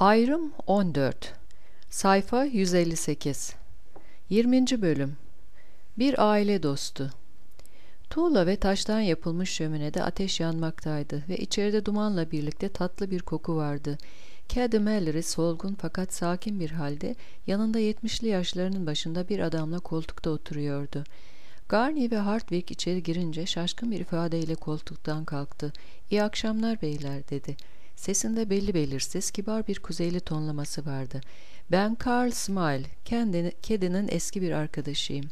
Ayrım 14. Sayfa 158. 20. Bölüm. Bir aile dostu. Tuğla ve taştan yapılmış şöminede ateş yanmaktaydı ve içeride dumanla birlikte tatlı bir koku vardı. Caddy Mallory solgun fakat sakin bir halde yanında 70'li yaşlarının başında bir adamla koltukta oturuyordu. Garney ve Hartwig içeri girince şaşkın bir ifadeyle koltuktan kalktı. "İyi akşamlar beyler," dedi. Sesinde belli belirsiz, kibar bir kuzeyli tonlaması vardı. "Ben Carl Smile, Caddy'nin eski bir arkadaşıyım.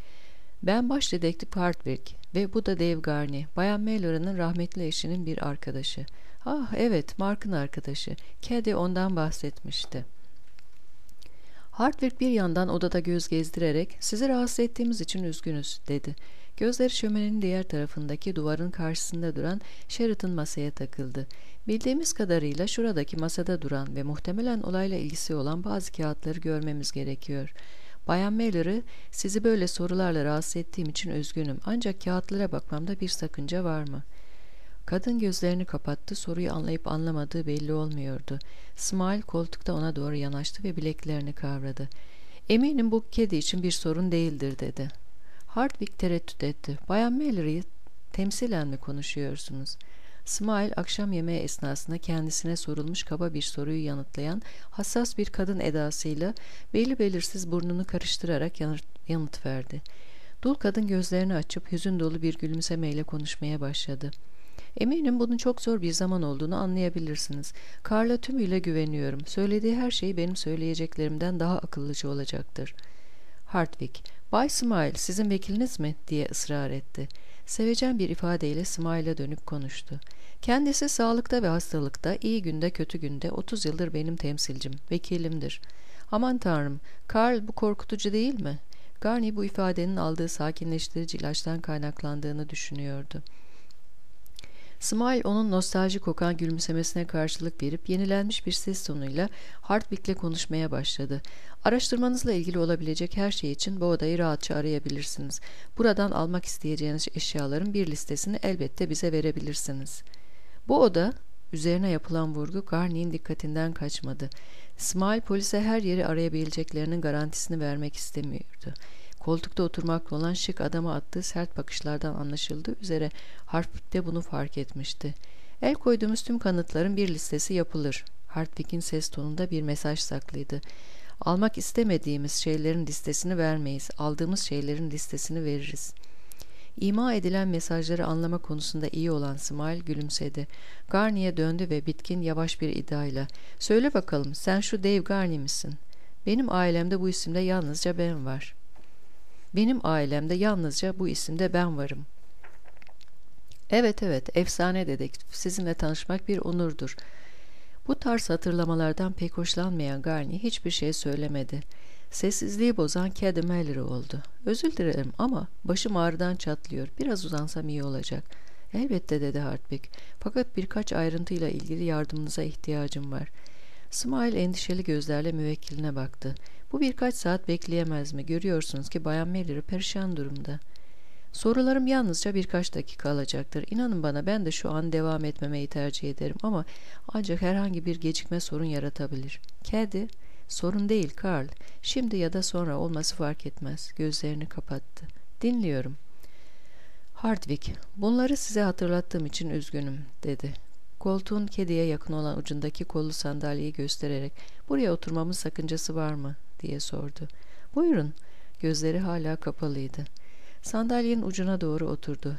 Ben baş dedektif Hartwig ve bu da Dave Garney, Bayan Mallory'nin rahmetli eşinin bir arkadaşı." "Ah evet, Mark'ın arkadaşı." Caddy ondan bahsetmişti. Hartwig bir yandan odada göz gezdirerek "Sizi rahatsız ettiğimiz için üzgünüz," dedi. Gözleri şöminenin diğer tarafındaki duvarın karşısında duran Sheraton masaya takıldı. "Bildiğimiz kadarıyla şuradaki masada duran ve muhtemelen olayla ilgisi olan bazı kağıtları görmemiz gerekiyor. Bayan Mallory, sizi böyle sorularla rahatsız ettiğim için üzgünüm. Ancak kağıtlara bakmamda bir sakınca var mı?" Kadın gözlerini kapattı, soruyu anlayıp anlamadığı belli olmuyordu. Smile koltukta ona doğru yanaştı ve bileklerini kavradı. "Eminim bu kedi için bir sorun değildir," dedi. Hartwig tereddüt etti. "Bayan Mallory'yi temsilen mi konuşuyorsunuz?" Smile akşam yemeği esnasında kendisine sorulmuş kaba bir soruyu yanıtlayan hassas bir kadın edasıyla belli belirsiz burnunu karıştırarak yanıt verdi. Dul kadın gözlerini açıp hüzün dolu bir gülümsemeyle konuşmaya başladı. "Eminim bunun çok zor bir zaman olduğunu anlayabilirsiniz. Carl'a tümüyle güveniyorum. Söylediği her şey benim söyleyeceklerimden daha akıllıca olacaktır." Hartwig, "Bay Smile, sizin vekiliniz mi?" diye ısrar etti. Sevecen bir ifadeyle Smile'a dönüp konuştu. "Kendisi sağlıkta ve hastalıkta, iyi günde kötü günde 30 yıldır benim temsilcim, vekilimdir." "Aman tanrım, Carl bu korkutucu değil mi?" Garney bu ifadenin aldığı sakinleştirici ilaçtan kaynaklandığını düşünüyordu. Smile onun nostalji kokan gülümsemesine karşılık verip yenilenmiş bir ses tonuyla Hartwig'le konuşmaya başladı. "Araştırmanızla ilgili olabilecek her şey için bu odayı rahatça arayabilirsiniz. Buradan almak isteyeceğiniz eşyaların bir listesini elbette bize verebilirsiniz." Bu oda, üzerine yapılan vurgu Garney'in dikkatinden kaçmadı. Smile polise her yeri arayabileceklerinin garantisini vermek istemiyordu. Koltukta oturmakta olan şık adama attığı sert bakışlardan anlaşıldığı üzere Hartwig de bunu fark etmişti. "El koyduğumuz tüm kanıtların bir listesi yapılır." Hartwig'in ses tonunda bir mesaj saklıydı. "Almak istemediğimiz şeylerin listesini vermeyiz, aldığımız şeylerin listesini veririz." İma edilen mesajları anlama konusunda iyi olan Smile gülümsedi. Garney'e döndü ve bitkin, yavaş bir iddiayla, "Söyle bakalım, sen şu Dave Garney misin?" "Benim ailemde bu isimde yalnızca ben var." "Benim ailemde yalnızca bu isimde ben varım." Evet, efsane dedektif. Sizinle tanışmak bir onurdur." Bu tarz hatırlamalardan pek hoşlanmayan Garney hiçbir şey söylemedi. Sessizliği bozan Caddy Mallory oldu. "Özür dilerim ama başım ağrıdan çatlıyor. Biraz uzansam iyi olacak." "Elbette," dedi Hartwig. "Fakat birkaç ayrıntıyla ilgili yardımınıza ihtiyacım var." Smile endişeli gözlerle müvekkiline baktı. "Bu birkaç saat bekleyemez mi? Görüyorsunuz ki Bayan Mallory perişan durumda." "Sorularım yalnızca birkaç dakika alacaktır. İnanın bana, ben de şu an devam etmemeyi tercih ederim ama ancak herhangi bir gecikme sorun yaratabilir." "Caddy?" "Sorun değil Carl. Şimdi ya da sonra olması fark etmez." Gözlerini kapattı. "Dinliyorum." Hartwig, "Bunları size hatırlattığım için üzgünüm," dedi. Koltuğun Caddy'ye yakın olan ucundaki kollu sandalyeyi göstererek "Buraya oturmamın sakıncası var mı?" diye sordu. "Buyurun." Gözleri hala kapalıydı. Sandalyenin ucuna doğru oturdu.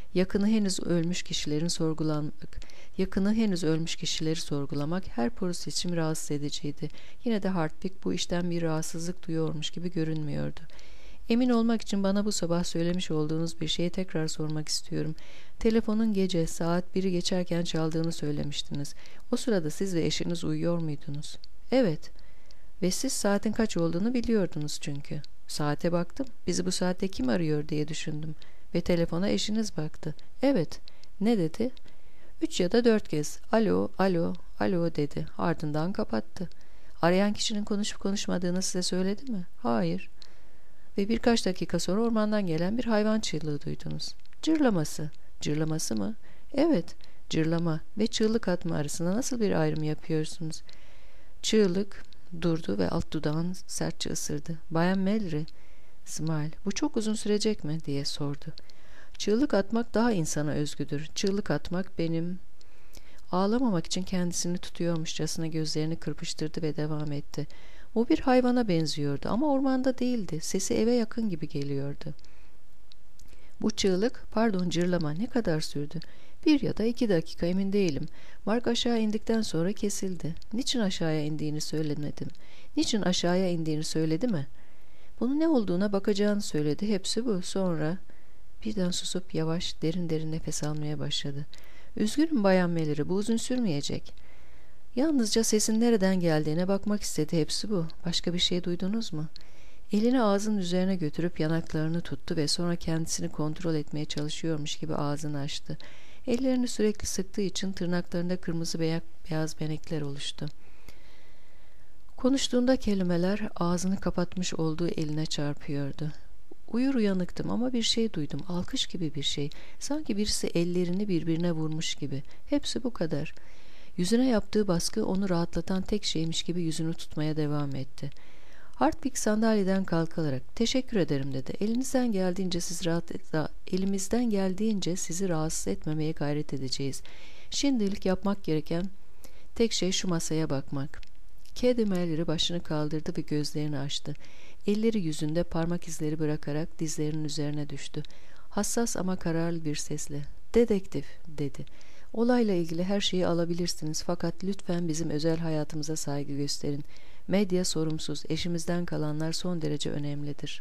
Yakını henüz ölmüş kişileri sorgulamak her polis için rahatsız ediciydi. Yine de Hartwig bu işten bir rahatsızlık duyuyormuş gibi görünmüyordu. "Emin olmak için bana bu sabah söylemiş olduğunuz bir şeyi tekrar sormak istiyorum. Telefonun gece saat 1'i geçerken çaldığını söylemiştiniz. O sırada siz ve eşiniz uyuyor muydunuz?" "Evet." "Ve siz saatin kaç olduğunu biliyordunuz çünkü." "Saate baktım. Bizi bu saatte kim arıyor diye düşündüm. Ve telefona eşiniz baktı." "Evet." "Ne dedi?" 3 ya da 4 kez alo, alo, alo dedi. Ardından kapattı." "Arayan kişinin konuşup konuşmadığını size söyledi mi?" "Hayır." "Ve birkaç dakika sonra ormandan gelen bir hayvan çığlığı duydunuz." "Cırlaması." "Cırlaması mı?" "Evet, cırlama ve çığlık atma arasında nasıl bir ayrım yapıyorsunuz?" Çığlık durdu ve alt dudağını sertçe ısırdı. Bayan Mallory, Smile, bu çok uzun sürecek mi diye sordu. Çığlık atmak daha insana özgüdür. Çığlık atmak benim... Ağlamamak için kendisini tutuyormuşçasına gözlerini kırpıştırdı ve devam etti. O bir hayvana benziyordu ama ormanda değildi. Sesi eve yakın gibi geliyordu. Bu çığlık, pardon cırlama ne kadar sürdü? 1 ya da 2 dakika emin değilim. Mark aşağı indikten sonra kesildi. Niçin aşağıya indiğini söylemedim. Niçin aşağıya indiğini söyledi mi? Bunun ne olduğuna bakacağını söyledi. Hepsi bu. Sonra birden susup yavaş derin derin nefes almaya başladı. Üzgünüm Bayan Mallory, bu uzun sürmeyecek. Yalnızca sesin nereden geldiğine bakmak istedi. Hepsi bu. Başka bir şey duydunuz mu? Elini ağzının üzerine götürüp yanaklarını tuttu ve sonra kendisini kontrol etmeye çalışıyormuş gibi ağzını açtı. Ellerini sürekli sıktığı için tırnaklarında kırmızı beyaz benekler oluştu. Konuştuğunda kelimeler ağzını kapatmış olduğu eline çarpıyordu. Uyur uyanıktım ama bir şey duydum. Alkış gibi bir şey. Sanki birisi ellerini birbirine vurmuş gibi. Hepsi bu kadar. Yüzüne yaptığı baskı onu rahatlatan tek şeymiş gibi yüzünü tutmaya devam etti. Hartwig sandalyeden kalkarak "Teşekkür ederim" dedi. Elimizden geldiğince sizi rahatsız etmemeye gayret edeceğiz. Şimdilik yapmak gereken tek şey şu masaya bakmak. Kedi Mallory başını kaldırdı ve gözlerini açtı. Elleri yüzünde parmak izleri bırakarak dizlerinin üzerine düştü. Hassas ama kararlı bir sesle "Dedektif" dedi. "Olayla ilgili her şeyi alabilirsiniz fakat lütfen bizim özel hayatımıza saygı gösterin. Medya sorumsuz, eşimizden kalanlar son derece önemlidir."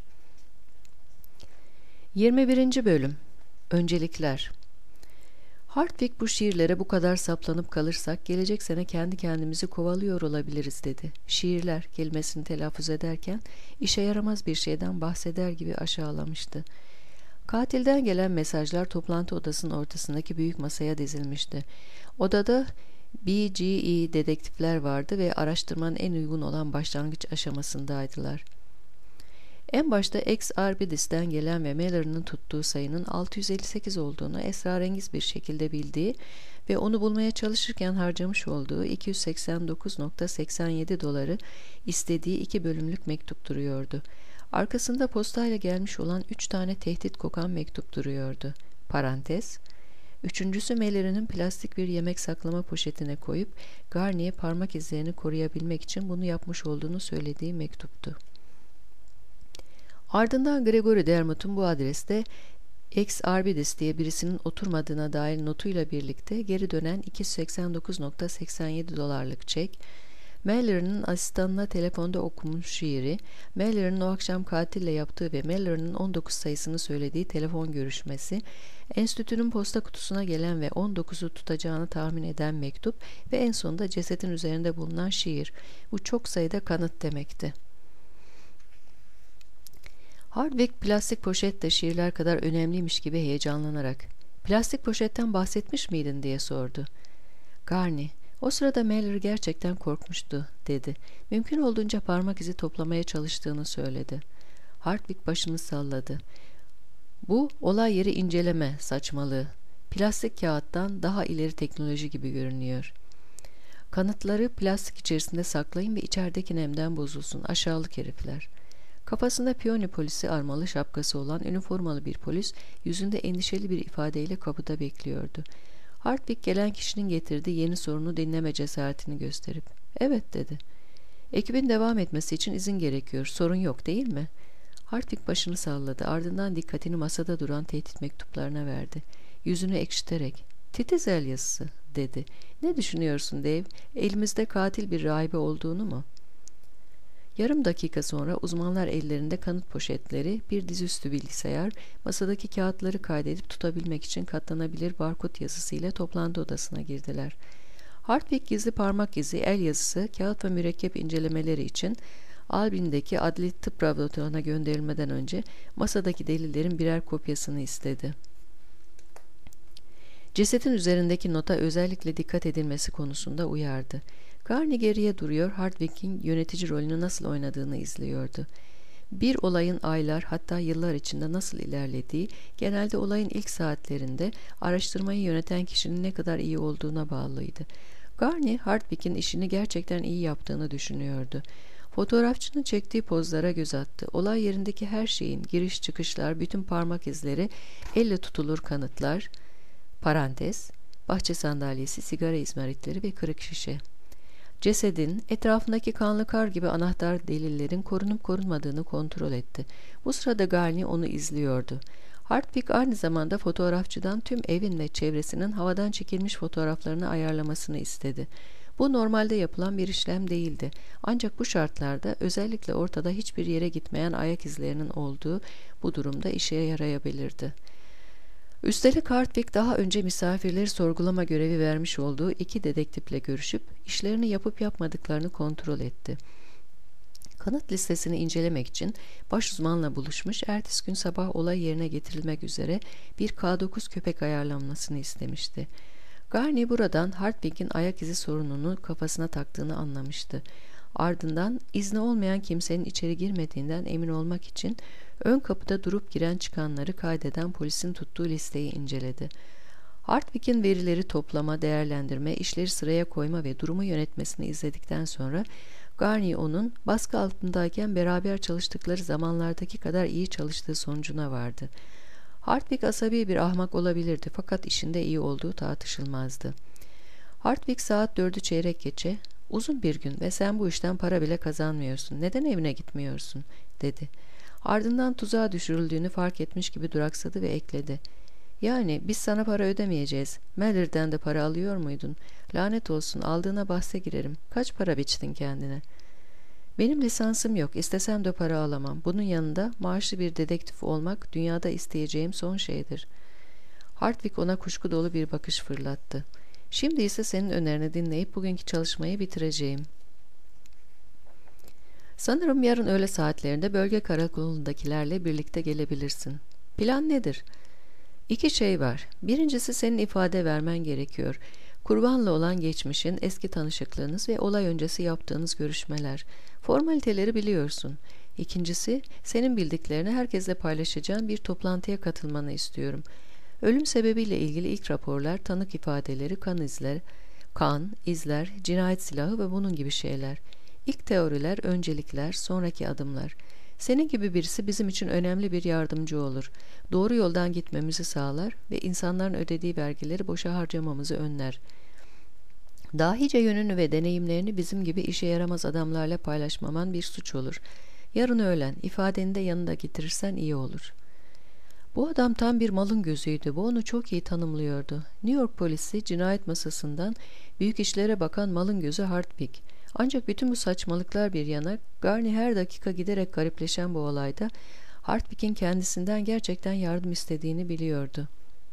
21. Bölüm. Öncelikler. Hartwig, bu şiirlere bu kadar saplanıp kalırsak gelecek sene kendi kendimizi kovalıyor olabiliriz dedi. Şiirler kelimesini telaffuz ederken işe yaramaz bir şeyden bahseder gibi aşağılamıştı. Katilden gelen mesajlar toplantı odasının ortasındaki büyük masaya dizilmişti. Odada BGE dedektifler vardı ve araştırmanın en uygun olan başlangıç aşamasındaydılar. En başta ex Arbidis'ten gelen ve Mallory'nin tuttuğu sayının 658 olduğunu esrarengiz bir şekilde bildiği ve onu bulmaya çalışırken harcamış olduğu 289,87 doları istediği 2 bölümlük mektup duruyordu. Arkasında postayla gelmiş olan 3 tane tehdit kokan mektup duruyordu. Parantez. Üçüncüsü Mallory'nin plastik bir yemek saklama poşetine koyup Garni'ye parmak izlerini koruyabilmek için bunu yapmış olduğunu söylediği mektuptu. Ardından Gregory Dermot'un bu adreste ex Arbidis diye birisinin oturmadığına dair notuyla birlikte geri dönen 289,87 dolarlık çek, Mallory'nin asistanına telefonda okumuş şiiri, Mallory'nin o akşam katille yaptığı ve Mallory'nin 19 sayısını söylediği telefon görüşmesi, enstitünün posta kutusuna gelen ve 19'u tutacağını tahmin eden mektup ve en sonunda cesetin üzerinde bulunan şiir. Bu çok sayıda kanıt demekti. Hartwig plastik poşet de şiirler kadar önemliymiş gibi heyecanlanarak "Plastik poşetten bahsetmiş miydin?" diye sordu. Garni, o sırada Mallory gerçekten korkmuştu dedi. Mümkün olduğunca parmak izi toplamaya çalıştığını söyledi. Hartwig başını salladı. Bu olay yeri inceleme saçmalığı. Plastik kağıttan daha ileri teknoloji gibi görünüyor. Kanıtları plastik içerisinde saklayın ve içerideki nemden bozulsun, aşağılık herifler. Kafasında piyoni polisi armalı şapkası olan üniformalı bir polis yüzünde endişeli bir ifadeyle kapıda bekliyordu. Hartwig gelen kişinin getirdiği yeni sorunu dinleme cesaretini gösterip "Evet" dedi. "Ekibin devam etmesi için izin gerekiyor. Sorun yok değil mi?" Hartwig başını salladı. Ardından dikkatini masada duran tehdit mektuplarına verdi. Yüzünü ekşiterek "Titiz el yazısı" dedi. "Ne düşünüyorsun Dave? Elimizde katil bir rahibe olduğunu mu?" Yarım dakika sonra uzmanlar ellerinde kanıt poşetleri, bir dizüstü bilgisayar, masadaki kağıtları kaydedip tutabilmek için katlanabilir barkod yazısıyla toplantı odasına girdiler. Hartwig gizli parmak izi, el yazısı, kağıt ve mürekkep incelemeleri için Albin'deki adli tıp laboratuvarına gönderilmeden önce masadaki delillerin birer kopyasını istedi. Cesetin üzerindeki nota özellikle dikkat edilmesi konusunda uyardı. Garni geriye duruyor, Hartwig'in yönetici rolünü nasıl oynadığını izliyordu. Bir olayın aylar hatta yıllar içinde nasıl ilerlediği, genelde olayın ilk saatlerinde araştırmayı yöneten kişinin ne kadar iyi olduğuna bağlıydı. Garni, Hartwig'in işini gerçekten iyi yaptığını düşünüyordu. Fotoğrafçının çektiği pozlara göz attı. Olay yerindeki her şeyin, giriş çıkışlar, bütün parmak izleri, elle tutulur kanıtlar, parantez, bahçe sandalyesi, sigara izmaritleri ve kırık şişe. Cesedin, etrafındaki kanlı kar gibi anahtar delillerin korunup korunmadığını kontrol etti. Bu sırada Garni onu izliyordu. Hartwig aynı zamanda fotoğrafçıdan tüm evin ve çevresinin havadan çekilmiş fotoğraflarını ayarlamasını istedi. Bu normalde yapılan bir işlem değildi. Ancak bu şartlarda özellikle ortada hiçbir yere gitmeyen ayak izlerinin olduğu bu durumda işe yarayabilirdi. Üstelik Hartwig daha önce misafirleri sorgulama görevi vermiş olduğu 2 dedektifle görüşüp işlerini yapıp yapmadıklarını kontrol etti. Kanıt listesini incelemek için başuzmanla buluşmuş, ertesi gün sabah olay yerine getirilmek üzere bir K9 köpek ayarlanmasını istemişti. Garni buradan Hartwig'in ayak izi sorununu kafasına taktığını anlamıştı. Ardından izni olmayan kimsenin içeri girmediğinden emin olmak için ön kapıda durup giren çıkanları kaydeden polisin tuttuğu listeyi inceledi. Hartwig'in verileri toplama, değerlendirme, işleri sıraya koyma ve durumu yönetmesini izledikten sonra Garni onun baskı altındayken beraber çalıştıkları zamanlardaki kadar iyi çalıştığı sonucuna vardı. Hartwig asabi bir ahmak olabilirdi fakat işinde iyi olduğu tartışılmazdı. Hartwig saat 4'ü çeyrek geçe, "Uzun bir gün ve sen bu işten para bile kazanmıyorsun. Neden evine gitmiyorsun?" dedi. Ardından tuzağa düşürüldüğünü fark etmiş gibi duraksadı ve ekledi. "Yani biz sana para ödemeyeceğiz. Mallory'den de para alıyor muydun? Lanet olsun, aldığına bahse girerim. Kaç para biçtin kendine?" "Benim lisansım yok. İstesem de para alamam. Bunun yanında maaşlı bir dedektif olmak dünyada isteyeceğim son şeydir." Hartwig ona kuşku dolu bir bakış fırlattı. "Şimdi ise senin önerini dinleyip bugünkü çalışmayı bitireceğim. Sanırım yarın öğle saatlerinde bölge karakolundakilerle birlikte gelebilirsin. Plan nedir?" "2 şey var. Birincisi senin ifade vermen gerekiyor. Kurbanla olan geçmişin, eski tanışıklığınız ve olay öncesi yaptığınız görüşmeler. Formaliteleri biliyorsun. İkincisi, senin bildiklerini herkesle paylaşacağın bir toplantıya katılmanı istiyorum. Ölüm sebebiyle ilgili ilk raporlar, tanık ifadeleri, kan, izler, cinayet silahı ve bunun gibi şeyler. İlk teoriler, öncelikler, sonraki adımlar. Senin gibi birisi bizim için önemli bir yardımcı olur. Doğru yoldan gitmemizi sağlar ve insanların ödediği vergileri boşa harcamamızı önler. Dahice yönünü ve deneyimlerini bizim gibi işe yaramaz adamlarla paylaşmaman bir suç olur. Yarın öğlen ifadeni de yanında getirirsen iyi olur." Bu adam tam bir malın gözüydü. Bu onu çok iyi tanımlıyordu. New York polisi cinayet masasından büyük işlere bakan malın gözü Hartwig. Ancak bütün bu saçmalıklar bir yana, Garni her dakika giderek garipleşen bu olayda Hartwig'in kendisinden gerçekten yardım istediğini biliyordu.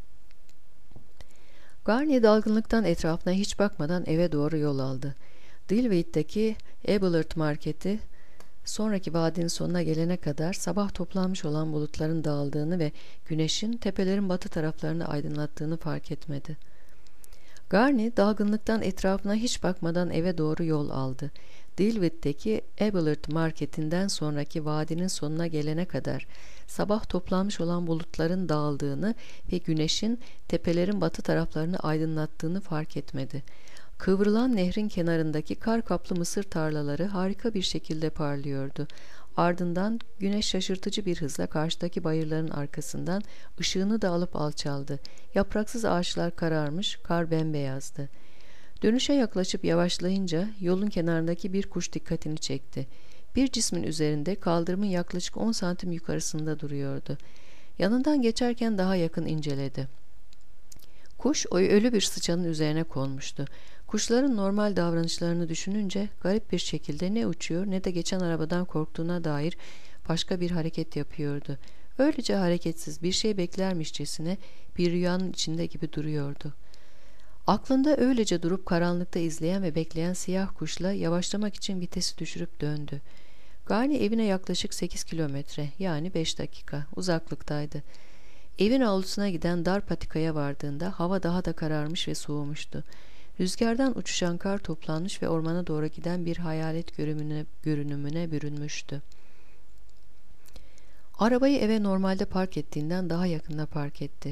Garni dalgınlıktan etrafına hiç bakmadan eve doğru yol aldı. Dillwit'teki Abelard Marketi sonraki vadinin sonuna gelene kadar sabah toplanmış olan bulutların dağıldığını ve güneşin tepelerin batı taraflarını aydınlattığını fark etmedi. Garni dalgınlıktan etrafına hiç bakmadan eve doğru yol aldı. Dillwit'teki Abelard Marketi'nden sonraki vadinin sonuna gelene kadar sabah toplanmış olan bulutların dağıldığını ve güneşin tepelerin batı taraflarını aydınlattığını fark etmedi. Kıvrılan nehrin kenarındaki kar kaplı mısır tarlaları harika bir şekilde parlıyordu. Ardından güneş şaşırtıcı bir hızla karşıdaki bayırların arkasından ışığını da alıp alçaldı. Yapraksız ağaçlar kararmış, kar bembeyazdı. Dönüşe yaklaşıp yavaşlayınca yolun kenarındaki bir kuş dikkatini çekti. Bir cismin üzerinde kaldırımın yaklaşık 10 santim yukarısında duruyordu. Yanından geçerken daha yakın inceledi. Kuş ölü bir sıçanın üzerine konmuştu. Kuşların normal davranışlarını düşününce garip bir şekilde ne uçuyor ne de geçen arabadan korktuğuna dair başka bir hareket yapıyordu. Öylece hareketsiz, bir şey beklermişçesine bir rüyanın içinde gibi duruyordu. Aklında öylece durup karanlıkta izleyen ve bekleyen siyah kuşla yavaşlamak için vitesi düşürüp döndü. Garni evine yaklaşık 8 kilometre yani 5 dakika uzaklıktaydı. Evin avlusuna giden dar patikaya vardığında hava daha da kararmış ve soğumuştu. Rüzgardan uçuşan kar toplanmış ve ormana doğru giden bir hayalet görünümüne bürünmüştü. Arabayı eve normalde park ettiğinden daha yakında park etti.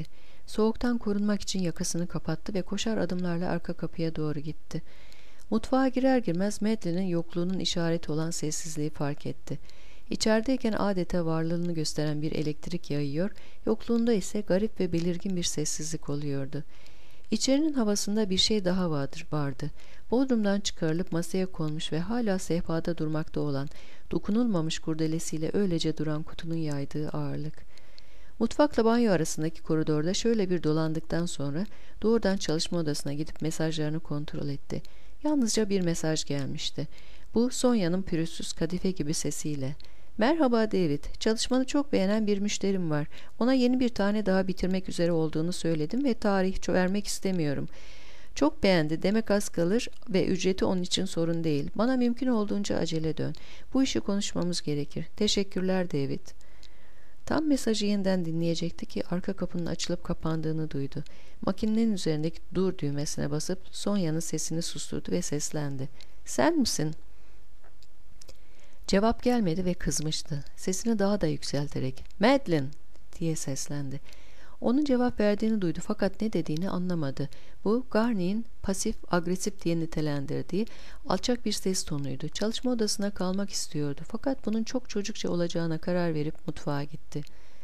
Soğuktan korunmak için yakasını kapattı ve koşar adımlarla arka kapıya doğru gitti. Mutfağa girer girmez Madeline'in yokluğunun işareti olan sessizliği fark etti. İçerideyken adeta varlığını gösteren bir elektrik yayıyor, yokluğunda ise garip ve belirgin bir sessizlik oluyordu. İçerinin havasında bir şey daha vardı. Bodrumdan çıkarılıp masaya konmuş ve hala sehpada durmakta olan, dokunulmamış kurdelesiyle öylece duran kutunun yaydığı ağırlık. Mutfakla banyo arasındaki koridorda şöyle bir dolandıktan sonra doğrudan çalışma odasına gidip mesajlarını kontrol etti. Yalnızca bir mesaj gelmişti. Bu Sonya'nın pürüzsüz kadife gibi sesiyle. "Merhaba David, çalışmanı çok beğenen bir müşterim var. Ona yeni bir tane daha bitirmek üzere olduğunu söyledim ve tarih vermek istemiyorum. Çok beğendi, demek az kalır ve ücreti onun için sorun değil. Bana mümkün olduğunca acele dön. Bu işi konuşmamız gerekir. Teşekkürler David." Tam mesajı yeniden dinleyecekti ki arka kapının açılıp kapandığını duydu. Makinenin üzerindeki dur düğmesine basıp Sonya'nın sesini susturdu ve seslendi. "Sen misin?" Cevap gelmedi ve kızmıştı. Sesini daha da yükselterek "Madeline!" diye seslendi. Onun cevap verdiğini duydu fakat ne dediğini anlamadı. Bu Garney'in pasif agresif diye nitelendirdiği alçak bir ses tonuydu. Çalışma odasına kalmak istiyordu fakat bunun çok çocukça olacağına karar verip mutfağa gitti.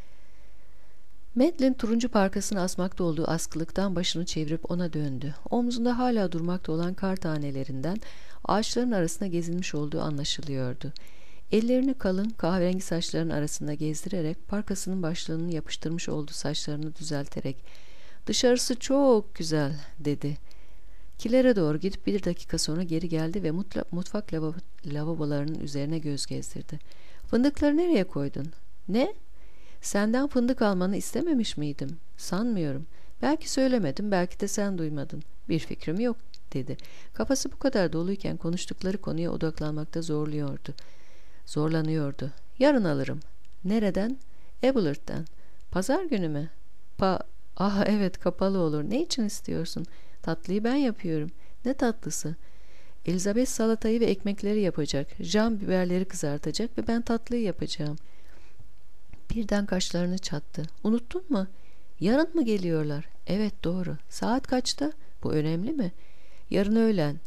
Madeline turuncu parkasını asmakta olduğu askılıktan başını çevirip ona döndü. Omzunda hala durmakta olan kar tanelerinden ağaçların arasında gezinmiş olduğu anlaşılıyordu. Ellerini kalın kahverengi saçların arasında gezdirerek parkasının başlığını yapıştırmış olduğu saçlarını düzelterek "Dışarısı çok güzel," dedi. Kilere doğru gidip 1 dakika sonra geri geldi ve mutfak lavabolarının üzerine göz gezdirdi. "Fındıkları nereye koydun?" "Ne? Senden fındık almanı istememiş miydim?" "Sanmıyorum. Belki söylemedim, belki de sen duymadın." "Bir fikrim yok," dedi. Kafası bu kadar doluyken konuştukları konuya odaklanmakta zorlanıyordu. "Yarın alırım." "Nereden?" "Abelard'dan." "Pazar günü mü?" Evet, kapalı olur. Ne için istiyorsun?" "Tatlıyı ben yapıyorum." "Ne tatlısı?" "Elizabeth salatayı ve ekmekleri yapacak. Jean biberleri kızartacak ve ben tatlıyı yapacağım." Birden kaşlarını çattı. "Unuttun mu? Yarın mı geliyorlar?" "Evet, doğru. Saat kaçta?" "Bu önemli mi?" "Yarın öğlen.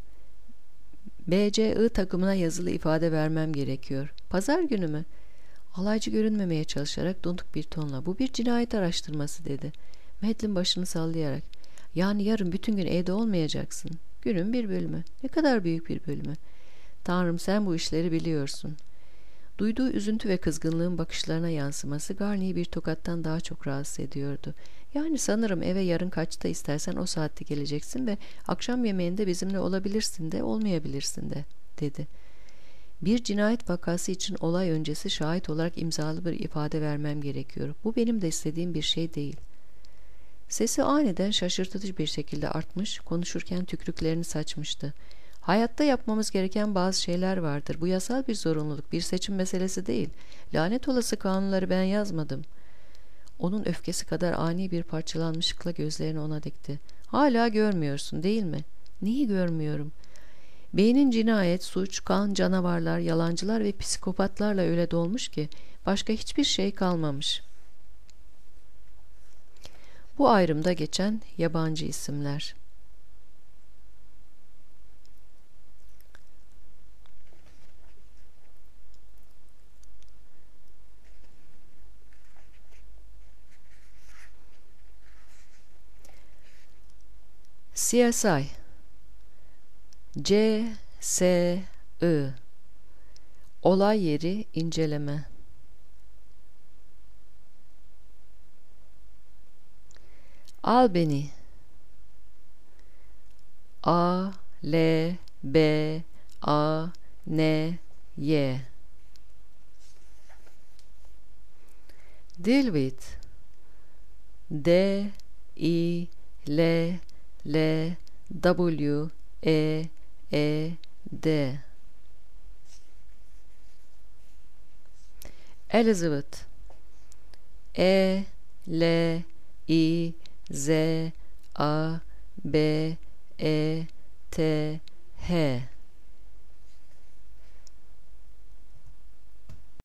BCI takımına yazılı ifade vermem gerekiyor." "Pazar günü mü?" Alaycı görünmemeye çalışarak donuk bir tonla "Bu bir cinayet araştırması," dedi. Madeline başını sallayarak "Yani yarın bütün gün evde olmayacaksın." "Günün bir bölümü." "Ne kadar büyük bir bölümü?" "Tanrım, sen bu işleri biliyorsun." Duyduğu üzüntü ve kızgınlığın bakışlarına yansıması Garney'i bir tokattan daha çok rahatsız ediyordu. "Yani sanırım eve yarın kaçta istersen o saatte geleceksin ve akşam yemeğinde bizimle olabilirsin de olmayabilirsin de," dedi. "Bir cinayet vakası için olay öncesi şahit olarak imzalı bir ifade vermem gerekiyor. Bu benim de istediğim bir şey değil." Sesi aniden şaşırtıcı bir şekilde artmış, konuşurken tükrüklerini saçmıştı. "Hayatta yapmamız gereken bazı şeyler vardır. Bu yasal bir zorunluluk, bir seçim meselesi değil. Lanet olası kanunları ben yazmadım." Onun öfkesi kadar ani bir parçalanmışlıkla gözlerini ona dikti. "Hala görmüyorsun, değil mi?" "Neyi görmüyorum?" "Beynin cinayet, suç, kan, canavarlar, yalancılar ve psikopatlarla öyle dolmuş ki başka hiçbir şey kalmamış." Bu ayrımda geçen yabancı isimler. CSI CSI Olay yeri inceleme. Albany ALBANY Dilwit DILLWEED Elizabeth ELIZABETH